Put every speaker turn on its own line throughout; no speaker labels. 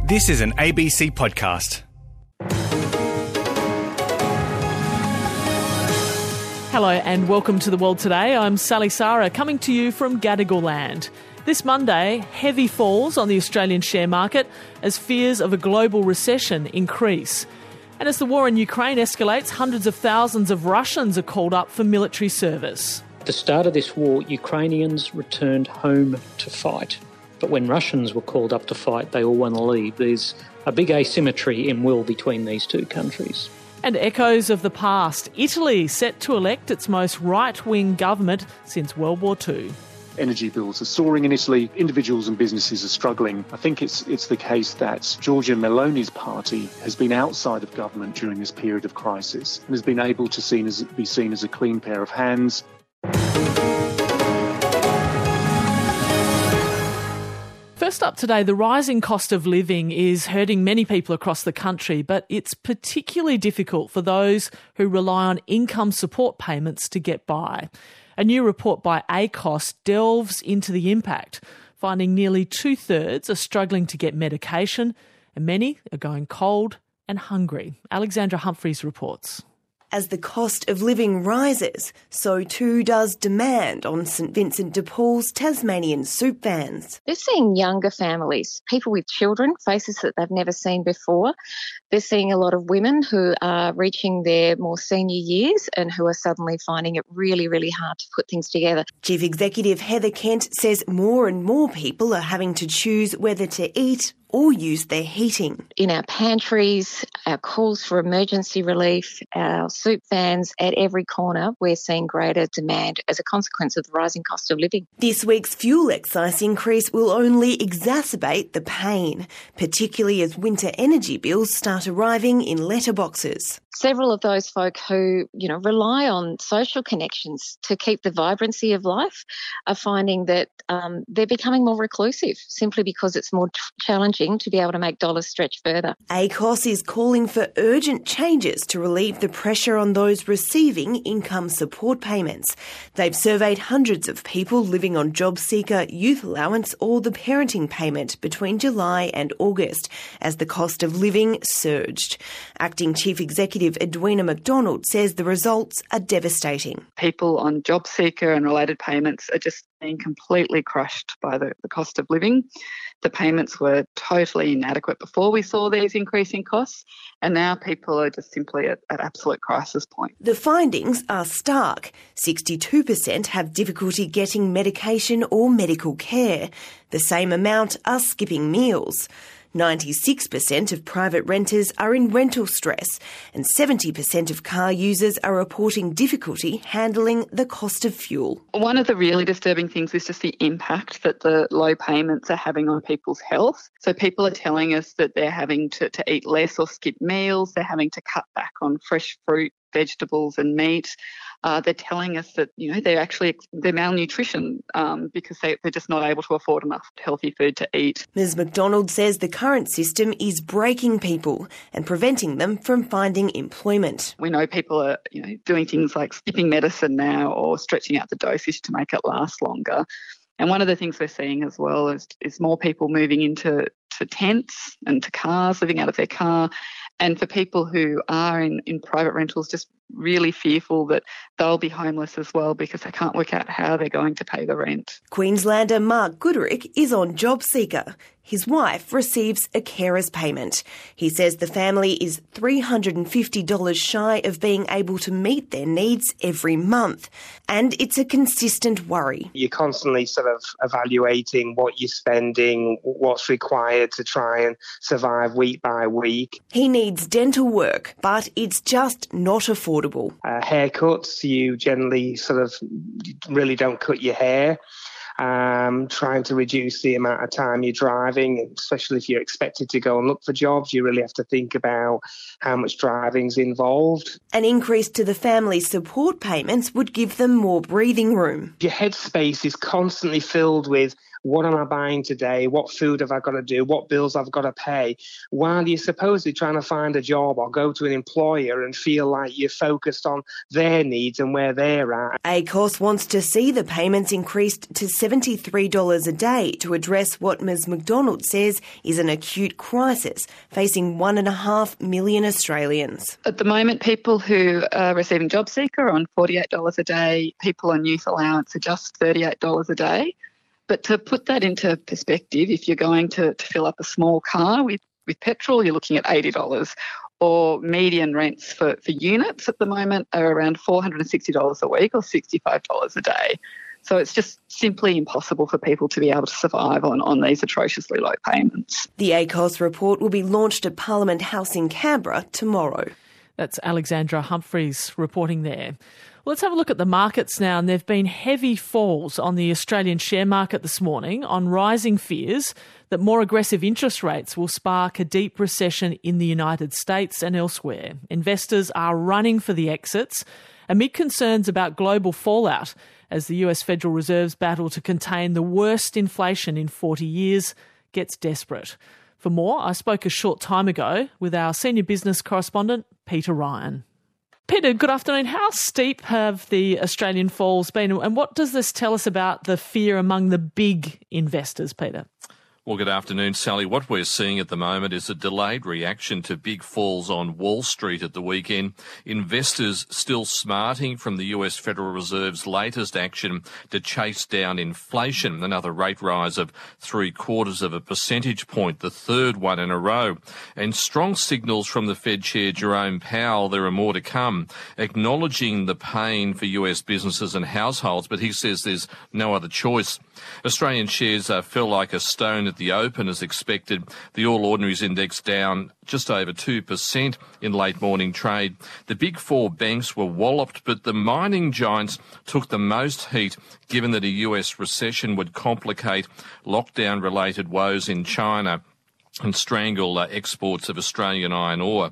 This is an ABC podcast.
Hello and welcome to The World Today. I'm Sally Sara, coming to you from Gadigal land. This Monday, heavy falls on the Australian share market as fears of a global recession increase. And as the war in Ukraine escalates, hundreds of thousands of Russians are called up for military service.
At the start of this war, Ukrainians returned home to fight. But when Russians were called up to fight, they all want to leave. There's a big asymmetry in will between these two countries.
And echoes of the past. Italy set to elect its most right-wing government since World War II.
Energy bills are soaring in Italy. Individuals and businesses are struggling. I think it's the case that Giorgia Meloni's party has been outside of government during this period of crisis and has been able to be seen as a clean pair of hands.
First up today, the rising cost of living is hurting many people across the country, but it's particularly difficult for those who rely on income support payments to get by. A new report by ACOS delves into the impact, finding nearly 2/3 are struggling to get medication and many are going cold and hungry. Alexandra Humphreys reports.
As the cost of living rises, so too does demand on St Vincent de Paul's Tasmanian soup vans.
They're seeing younger families, people with children, faces that they've never seen before. They're seeing a lot of women who are reaching their more senior years and who are suddenly finding it really, really hard to put things together.
Chief Executive Heather Kent says more and more people are having to choose whether to eat or use their heating.
In our pantries, our calls for emergency relief, our soup vans, at every corner, we're seeing greater demand as a consequence of the rising cost of living.
This week's fuel excise increase will only exacerbate the pain, particularly as winter energy bills start arriving in letterboxes.
Several of those folk who, rely on social connections to keep the vibrancy of life are finding that they're becoming more reclusive simply because it's more challenging to be able to make dollars stretch further.
ACOS is calling for urgent changes to relieve the pressure on those receiving income support payments. They've surveyed hundreds of people living on JobSeeker, youth allowance or the parenting payment between July and August as the cost of living surged. Acting Chief Executive Edwina McDonald says the results are devastating.
People on JobSeeker and related payments are just being completely crushed by the cost of living. The payments were totally inadequate before we saw these increasing costs, and now people are just simply at absolute crisis point.
The findings are stark. 62% have difficulty getting medication or medical care. The same amount are skipping meals. 96% of private renters are in rental stress and 70% of car users are reporting difficulty handling the cost of fuel.
One of the really disturbing things is just the impact that the low payments are having on people's health. So people are telling us that they're having to eat less or skip meals, they're having to cut back on fresh fruit, vegetables and meat. They're telling us that, they're malnutrition because they're just not able to afford enough healthy food to eat.
Ms McDonald says the current system is breaking people and preventing them from finding employment.
We know people are, doing things like skipping medicine now or stretching out the dosage to make it last longer. And one of the things we're seeing as well is more people moving into tents and to cars, living out of their car. And for people who are in private rentals, just really fearful that they'll be homeless as well because they can't work out how they're going to pay the rent.
Queenslander Mark Gooderick is on JobSeeker. His wife receives a carer's payment. He says the family is $350 shy of being able to meet their needs every month. And it's a consistent worry.
You're constantly sort of evaluating what you're spending, what's required to try and survive week by week.
He needs dental work, but it's just not affordable.
Haircuts, you generally sort of really don't cut your hair. Trying to reduce the amount of time you're driving, especially if you're expected to go and look for jobs, you really have to think about how much driving's involved.
An increase to the family support payments would give them more breathing room.
Your headspace is constantly filled with what am I buying today? What food have I got to do? What bills I've got to pay? While you're supposedly trying to find a job or go to an employer and feel like you're focused on their needs and where they're at.
ACOS wants to see the payments increased to $73 a day to address what Ms McDonald says is an acute crisis facing 1.5 million Australians.
At the moment, people who are receiving JobSeeker are on $48 a day. People on youth allowance are just $38 a day. But to put that into perspective, if you're going to fill up a small car with petrol, you're looking at $80. Or median rents for units at the moment are around $460 a week or $65 a day. So it's just simply impossible for people to be able to survive on these atrociously low payments.
The ACOS report will be launched at Parliament House in Canberra tomorrow.
That's Alexandra Humphreys reporting there. Let's have a look at the markets now, and there have been heavy falls on the Australian share market this morning on rising fears that more aggressive interest rates will spark a deep recession in the United States and elsewhere. Investors are running for the exits amid concerns about global fallout as the US Federal Reserve's battle to contain the worst inflation in 40 years gets desperate. For more, I spoke a short time ago with our senior business correspondent, Peter Ryan. Peter, good afternoon. How steep have the Australian falls been, and what does this tell us about the fear among the big investors, Peter?
Well, good afternoon, Sally. What we're seeing at the moment is a delayed reaction to big falls on Wall Street at the weekend. Investors still smarting from the US Federal Reserve's latest action to chase down inflation, another rate rise of 0.75 percentage point, the third one in a row. And strong signals from the Fed Chair Jerome Powell, there are more to come, acknowledging the pain for US businesses and households, but he says there's no other choice. Australian shares fell like a stone at the open as expected. The All Ordinaries Index down just over 2% in late morning trade. The big four banks were walloped, but the mining giants took the most heat, given that a US recession would complicate lockdown-related woes in China and strangle exports of Australian iron ore.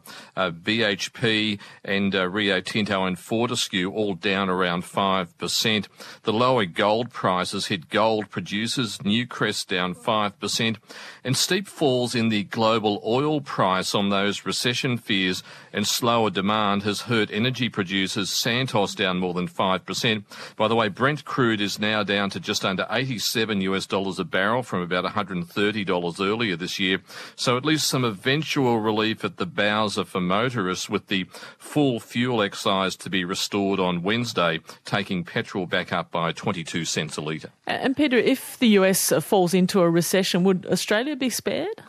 BHP and Rio Tinto and Fortescue all down around 5%. The lower gold prices hit gold producers, Newcrest down 5%, and steep falls in the global oil price on those recession fears and slower demand has hurt energy producers, Santos down more than 5%. By the way, Brent crude is now down to just under $87 a barrel from about $130 earlier this year. So at least some eventual relief at the bowser for motorists, with the full fuel excise to be restored on Wednesday, taking petrol back up by 22 cents a litre.
And Peter, if the US falls into a recession, would Australia be spared?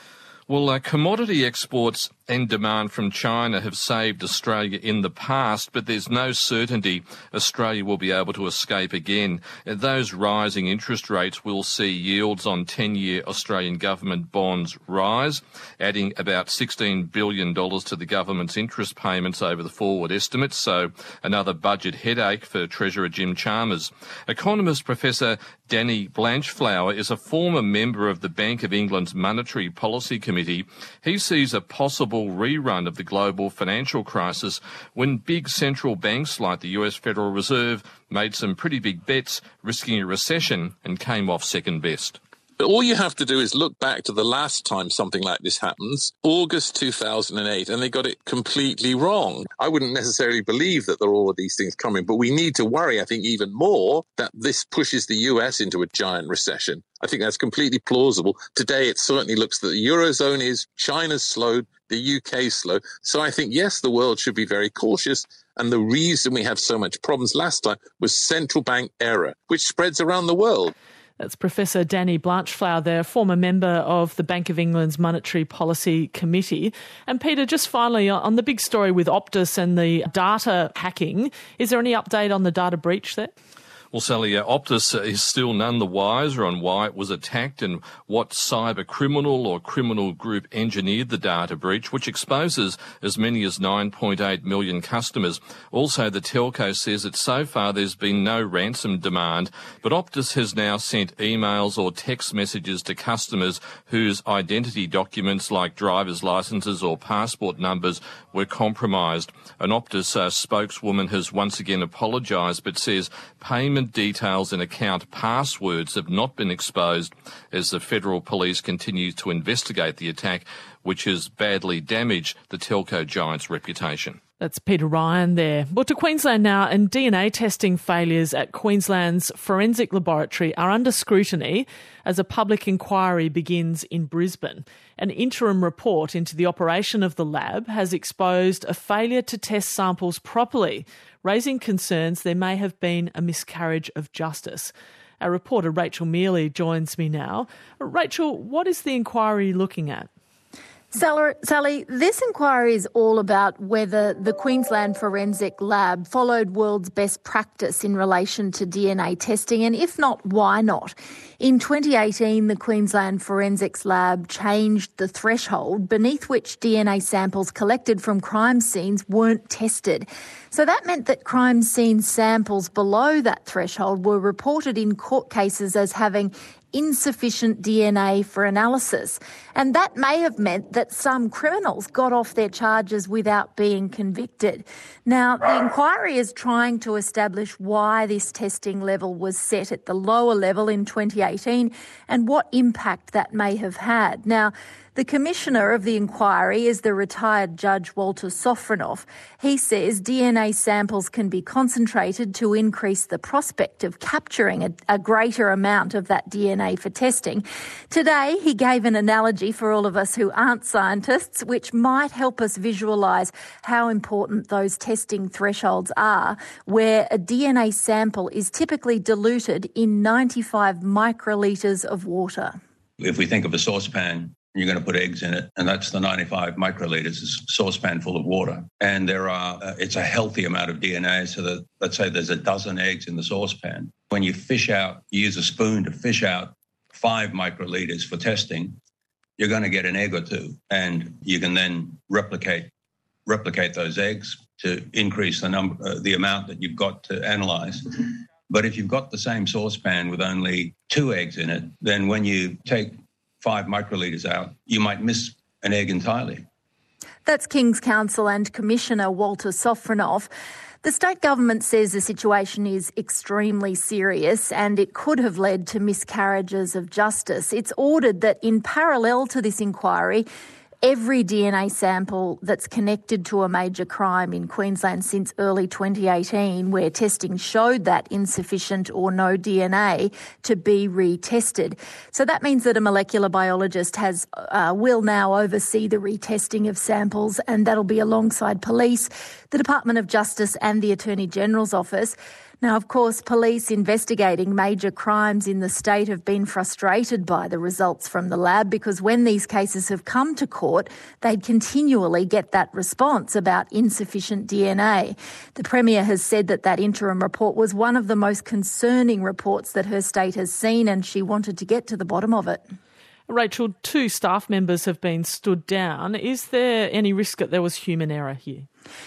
Well, commodity exports and demand from China have saved Australia in the past, but there's no certainty Australia will be able to escape again. Those rising interest rates will see yields on 10-year Australian government bonds rise, adding about $16 billion to the government's interest payments over the forward estimates, so another budget headache for Treasurer Jim Chalmers. Economist Professor Danny Blanchflower is a former member of the Bank of England's Monetary Policy Committee. He sees a possible rerun of the global financial crisis when big central banks like the US Federal Reserve made some pretty big bets, risking a recession, and came off second best.
But all you have to do is look back to the last time something like this happens, August 2008, and they got it completely wrong. I wouldn't necessarily believe that there are all of these things coming, but we need to worry, I think, even more that this pushes the US into a giant recession. I think that's completely plausible. Today, it certainly looks that the Eurozone is, China's slowed, the UK's slow. So I think, yes, the world should be very cautious. And the reason we have so much problems last time was central bank error, which spreads around the world.
That's Professor Danny Blanchflower there, former member of the Bank of England's Monetary Policy Committee. And Peter, just finally, on the big story with Optus and the data hacking, is there any update on the data breach there?
Well, Sally, Optus is still none the wiser on why it was attacked and what cyber criminal or criminal group engineered the data breach, which exposes as many as 9.8 million customers. Also, the telco says that so far there's been no ransom demand, but Optus has now sent emails or text messages to customers whose identity documents like driver's licenses or passport numbers were compromised. An Optus spokeswoman has once again apologised but says payments payment details and account passwords have not been exposed as the federal police continue to investigate the attack, which has badly damaged the telco giant's reputation.
That's Peter Ryan there. Well, to Queensland now, and DNA testing failures at Queensland's forensic laboratory are under scrutiny as a public inquiry begins in Brisbane. An interim report into the operation of the lab has exposed a failure to test samples properly, raising concerns there may have been a miscarriage of justice. Our reporter Rachel Mealy joins me now. Rachel, what is the inquiry looking at?
Sally, this inquiry is all about whether the Queensland Forensic Lab followed world's best practice in relation to DNA testing, and if not, why not? In 2018, the Queensland Forensics Lab changed the threshold beneath which DNA samples collected from crime scenes weren't tested. So that meant that crime scene samples below that threshold were reported in court cases as having insufficient DNA for analysis. And that may have meant that some criminals got off their charges without being convicted. Now, the inquiry is trying to establish why this testing level was set at the lower level in 2018 and what impact that may have had. Now, the commissioner of the inquiry is the retired Judge Walter Sofronoff. He says DNA samples can be concentrated to increase the prospect of capturing a greater amount of that DNA for testing. Today, he gave an analogy for all of us who aren't scientists, which might help us visualise how important those testing thresholds are, where a DNA sample is typically diluted in 95 microlitres of water.
If we think of a saucepan, you're going to put eggs in it, and that's the 95 microlitres, a saucepan full of water. And it's a healthy amount of DNA, so that, let's say there's a dozen eggs in the saucepan. When you use a spoon to fish out 5 microlitres for testing, you're going to get an egg or two, and you can then replicate those eggs to increase the amount that you've got to analyse. But if you've got the same saucepan with only 2 eggs in it, then when you take 5 microlitres out, you might miss an egg entirely.
That's King's Counsel and Commissioner Walter Sofronoff. The state government says the situation is extremely serious and it could have led to miscarriages of justice. It's ordered that in parallel to this inquiry, every DNA sample that's connected to a major crime in Queensland since early 2018, where testing showed that insufficient or no DNA, to be retested. So that means that a molecular biologist will now oversee the retesting of samples, and that'll be alongside police, the Department of Justice and the Attorney General's office. Now, of course, police investigating major crimes in the state have been frustrated by the results from the lab, because when these cases have come to court, they'd continually get that response about insufficient DNA. The Premier has said that interim report was one of the most concerning reports that her state has seen, and she wanted to get to the bottom of it.
Rachel, 2 staff members have been stood down. Is there any risk that there was human error here?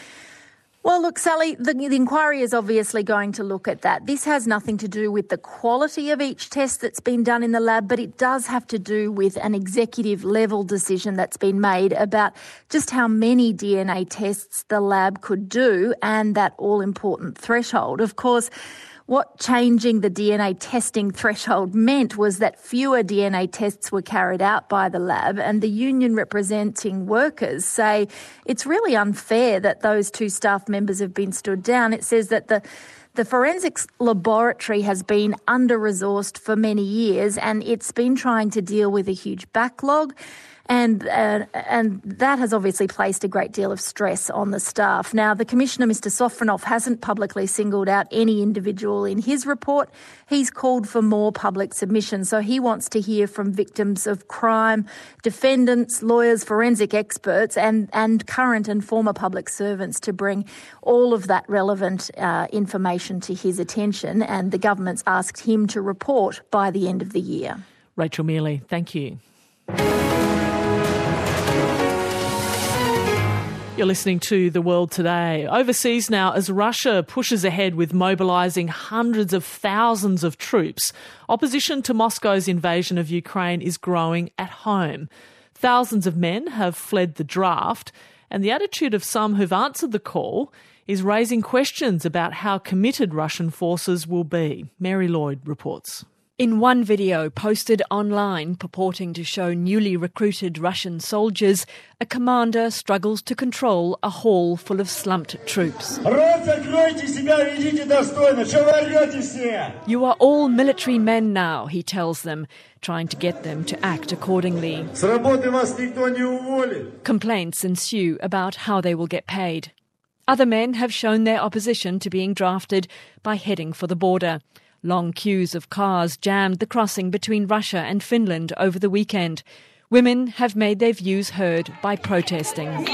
Well, look, Sally, the inquiry is obviously going to look at that. This has nothing to do with the quality of each test that's been done in the lab, but it does have to do with an executive-level decision that's been made about just how many DNA tests the lab could do and that all-important threshold. Of course, what changing the DNA testing threshold meant was that fewer DNA tests were carried out by the lab, and the union representing workers say it's really unfair that those 2 staff members have been stood down. It says that the forensics laboratory has been under-resourced for many years, and it's been trying to deal with a huge backlog. And that has obviously placed a great deal of stress on the staff. Now, the Commissioner, Mr Sofronoff, hasn't publicly singled out any individual in his report. He's called for more public submissions. So he wants to hear from victims of crime, defendants, lawyers, forensic experts and current and former public servants to bring all of that relevant information to his attention. And the government's asked him to report by the end of the year.
Rachel Mealy, thank you. You're listening to The World Today. Overseas now, as Russia pushes ahead with mobilising hundreds of thousands of troops, opposition to Moscow's invasion of Ukraine is growing at home. Thousands of men have fled the draft, and the attitude of some who've answered the call is raising questions about how committed Russian forces will be. Mary Lloyd reports.
In one video posted online purporting to show newly recruited Russian soldiers, a commander struggles to control a hall full of slumped troops. You are all military men now, he tells them, trying to get them to act accordingly. Complaints ensue about how they will get paid. Other men have shown their opposition to being drafted by heading for the border. Long queues of cars jammed the crossing between Russia and Finland over the weekend. Women have made their views heard by protesting. In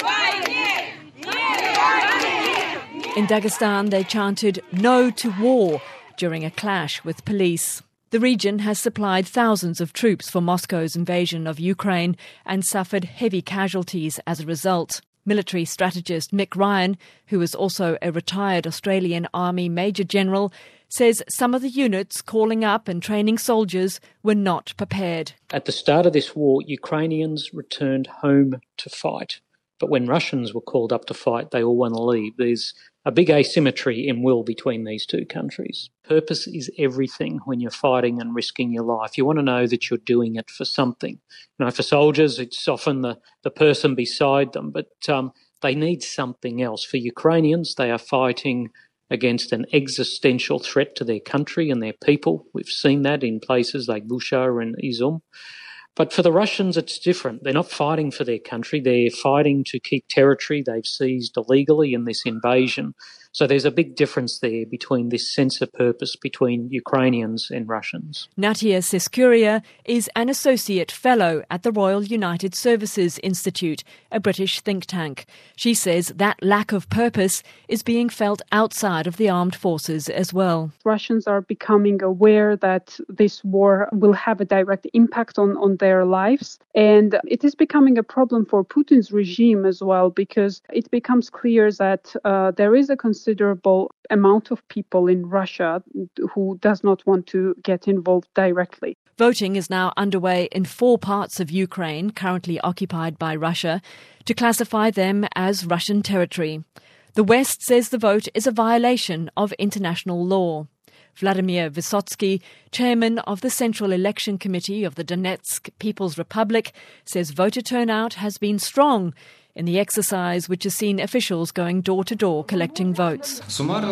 Dagestan, they chanted "No to war" during a clash with police. The region has supplied thousands of troops for Moscow's invasion of Ukraine and suffered heavy casualties as a result. Military strategist Mick Ryan, who is also a retired Australian Army Major General, says some of the units calling up and training soldiers were not prepared.
At the start of this war, Ukrainians returned home to fight. But when Russians were called up to fight, they all want to leave. There's a big asymmetry in will between these two countries. Purpose is everything when you're fighting and risking your life. You want to know that you're doing it for something. For soldiers, it's often the person beside them, but they need something else. For Ukrainians, they are fighting against an existential threat to their country and their people. We've seen that in places like Bucha and Izum. But for the Russians, it's different. They're not fighting for their country. They're fighting to keep territory they've seized illegally in this invasion. So there's a big difference there between this sense of purpose between Ukrainians and Russians.
Natia Sescuria is an associate fellow at the Royal United Services Institute, a British think tank. She says that lack of purpose is being felt outside of the armed forces as well.
Russians are becoming aware that this war will have a direct impact on their lives. And it is becoming a problem for Putin's regime as well, because it becomes clear that there is a considerable amount of people in Russia who does not want to get involved directly.
Voting is now underway in 4 parts of Ukraine currently occupied by Russia to classify them as Russian territory. The West says the vote is a violation of international law. Vladimir Vysotsky, chairman of the Central Election Committee of the Donetsk People's Republic, says voter turnout has been strong in the exercise, which has seen officials going door-to-door collecting votes.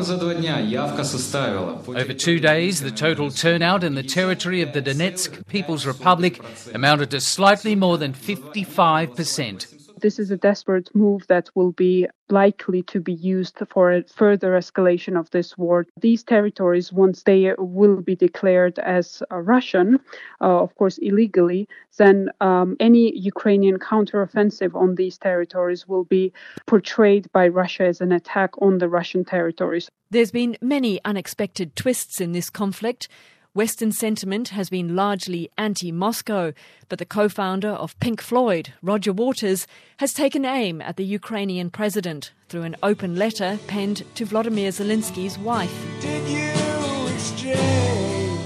Over 2 days, the total turnout in the territory of the Donetsk People's Republic amounted to slightly more than 55%.
This is a desperate move that will be likely to be used for a further escalation of this war. These territories, once they will be declared as Russian, of course illegally, then any Ukrainian counteroffensive on these territories will be portrayed by Russia as an attack on the Russian territories.
There's been many unexpected twists in this conflict. Western sentiment has been largely anti-Moscow, but the co-founder of Pink Floyd, Roger Waters, has taken aim at the Ukrainian president through an open letter penned to Volodymyr Zelensky's wife.
Did you exchange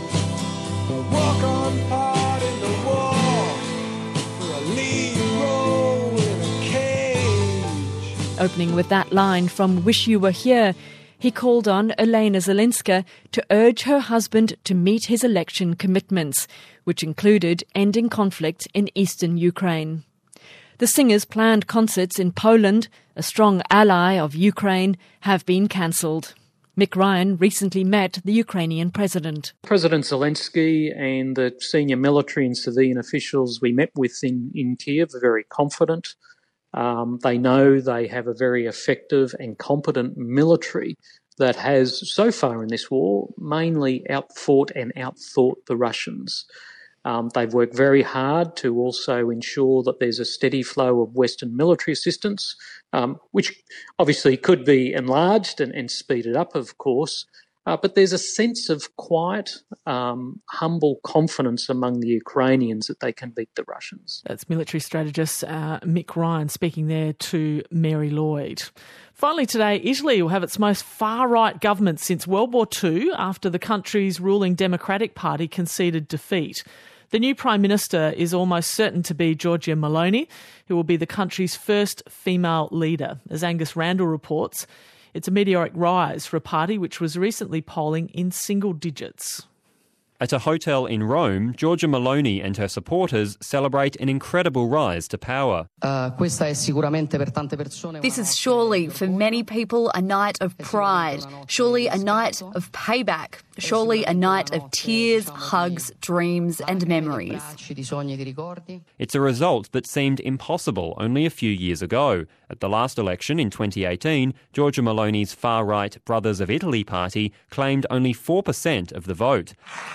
a walk-on part in the war for a lead role in a cage?
Opening with that line from Wish You Were Here, he called on Elena Zelenska to urge her husband to meet his election commitments, which included ending conflict in eastern Ukraine. The singer's planned concerts in Poland, a strong ally of Ukraine, have been cancelled. Mick Ryan recently met the Ukrainian president.
President Zelensky and the senior military and civilian officials we met with in Kiev are very confident. They know they have a very effective and competent military that has, so far in this war, mainly outfought and outthought the Russians. They've worked very hard to also ensure that there's a steady flow of Western military assistance, which obviously could be enlarged and speeded up, of course. But there's a sense of quiet, humble confidence among the Ukrainians that they can beat the Russians.
That's military strategist Mick Ryan speaking there to Mary Lloyd. Finally today, Italy will have its most far-right government since World War II after the country's ruling Democratic Party conceded defeat. The new Prime Minister is almost certain to be Giorgia Meloni, who will be the country's first female leader. As Angus Randall reports, It's a meteoric rise for a party which was recently polling in single digits.
At a hotel in Rome, Giorgia Meloni and her supporters celebrate an incredible rise to power.
This is surely, for many people, a night of pride, surely a night of payback, surely a night of tears, hugs, dreams and memories.
It's a result that seemed impossible only a few years ago. At the last election in 2018, Giorgia Meloni's far-right Brothers of Italy party claimed only 4% of the vote.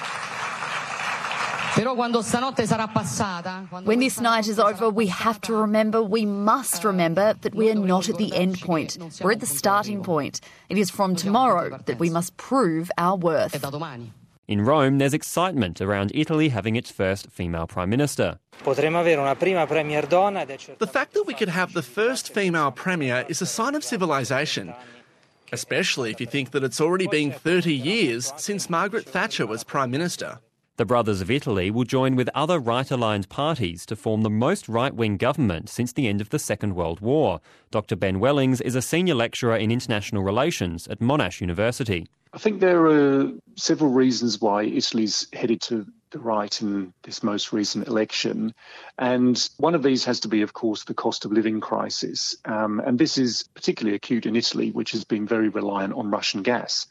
When this night is over, we have to remember, we must remember that we are not at the end point. We're at the starting point. It is from tomorrow that we must prove our worth.
In Rome, there's excitement around Italy having its first female Prime Minister.
The fact that we could have the first female Premier is a sign of civilisation, especially if you think that it's already been 30 years since Margaret Thatcher was Prime Minister.
The Brothers of Italy will join with other right-aligned parties to form the most right-wing government since the end of the Second World War. Dr Ben Wellings is a senior lecturer in international relations at Monash University.
I think there are several reasons why Italy's headed to the right in this most recent election. And one of these has to be, of course, the cost of living crisis. And this is particularly acute in Italy, which has been very reliant on Russian gas.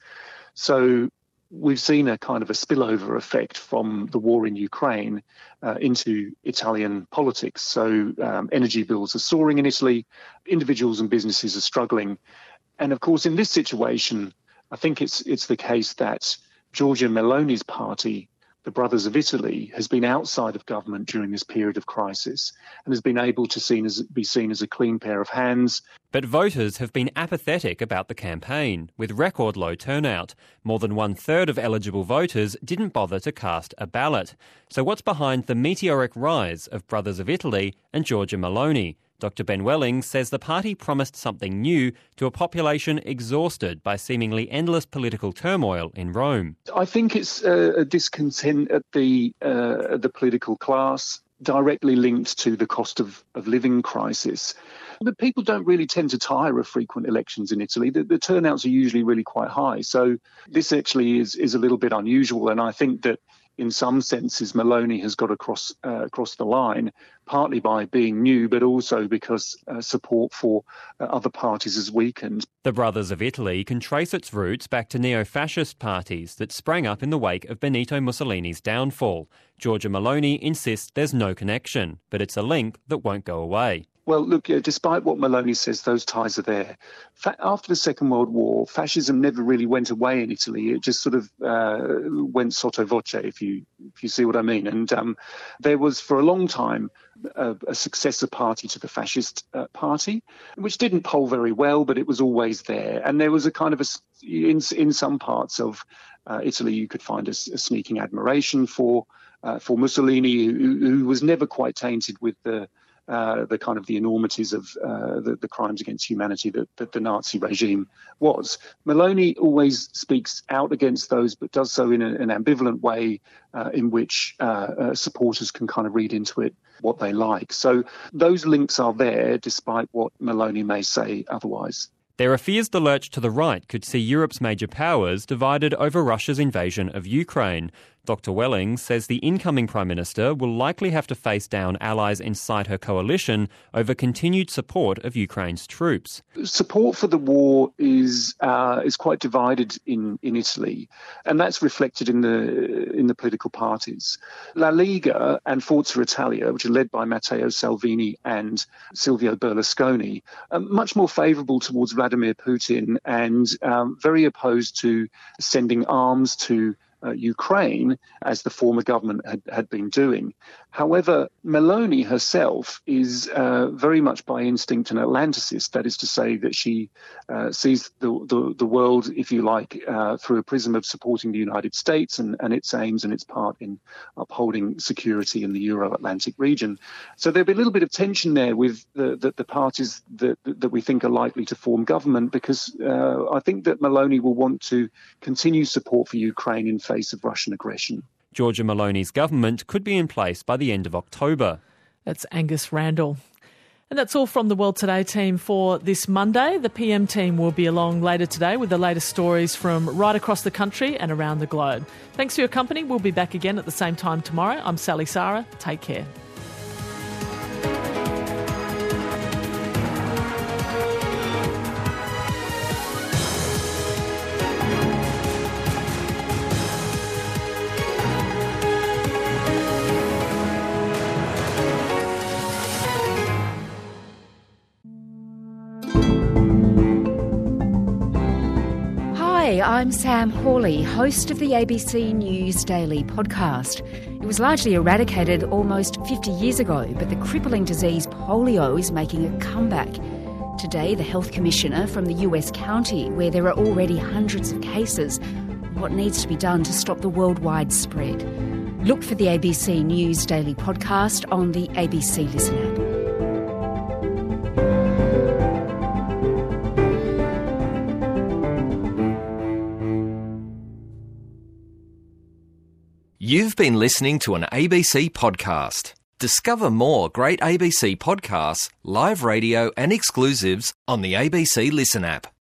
So we've seen a kind of a spillover effect from the war in Ukraine into Italian politics. So energy bills are soaring in Italy, individuals and businesses are struggling. And of course, in this situation, I think it's the case that Giorgia Meloni's party, the Brothers of Italy, has been outside of government during this period of crisis and has been able to be seen as a clean pair of hands.
But voters have been apathetic about the campaign, with record low turnout. More than 1/3 of eligible voters didn't bother to cast a ballot. So what's behind the meteoric rise of Brothers of Italy and Giorgia Meloni? Dr Ben Wellings says the party promised something new to a population exhausted by seemingly endless political turmoil in Rome.
I think it's a discontent at the political class, directly linked to the cost of living crisis. But people don't really tend to tire of frequent elections in Italy. The turnouts are usually really quite high. So this actually is a little bit unusual. And I think that in some senses, Meloni has got across the line, partly by being new, but also because support for other parties has weakened.
The Brothers of Italy can trace its roots back to neo-fascist parties that sprang up in the wake of Benito Mussolini's downfall. Giorgia Meloni insists there's no connection, but it's a link that won't go away.
Well, look, despite what Meloni says, those ties are there. After the Second World War, fascism never really went away in Italy. It just sort of went sotto voce, if you see what I mean. And there was, for a long time, a successor party to the fascist party, which didn't poll very well, but it was always there. And there was a kind of in some parts of Italy, you could find a sneaking admiration for Mussolini, who was never quite tainted with the kind of the enormities of the crimes against humanity that the Nazi regime was. Meloni always speaks out against those, but does so in an ambivalent way in which supporters can kind of read into it what they like. So those links are there, despite what Meloni may say otherwise.
There are fears the lurch to the right could see Europe's major powers divided over Russia's invasion of Ukraine. Dr Wellings says the incoming Prime Minister will likely have to face down allies inside her coalition over continued support of Ukraine's troops.
Support for the war is quite divided in Italy, and that's reflected in the political parties. La Lega and Forza Italia, which are led by Matteo Salvini and Silvio Berlusconi, are much more favourable towards Vladimir Putin and very opposed to sending arms to Ukraine, as the former government had been doing. However, Meloni herself is very much by instinct an Atlanticist. That is to say that she sees the world, if you like, through a prism of supporting the United States and its aims and its part in upholding security in the Euro-Atlantic region. So there'll be a little bit of tension there with the parties that we think are likely to form government, because I think that Meloni will want to continue support for Ukraine in face of Russian aggression.
Giorgia Meloni's government could be in place by the end of October.
That's Angus Randall. And that's all from the World Today team for this Monday. The PM team will be along later today with the latest stories from right across the country and around the globe. Thanks for your company. We'll be back again at the same time tomorrow. I'm Sally Sara. Take care.
Hi, I'm Sam Hawley, host of the ABC News Daily podcast. It was largely eradicated almost 50 years ago, but the crippling disease polio is making a comeback. Today, the health commissioner from the US county, where there are already hundreds of cases, what needs to be done to stop the worldwide spread. Look for the ABC News Daily podcast on the ABC Listen app.
You've been listening to an ABC podcast. Discover more great ABC podcasts, live radio and exclusives on the ABC Listen app.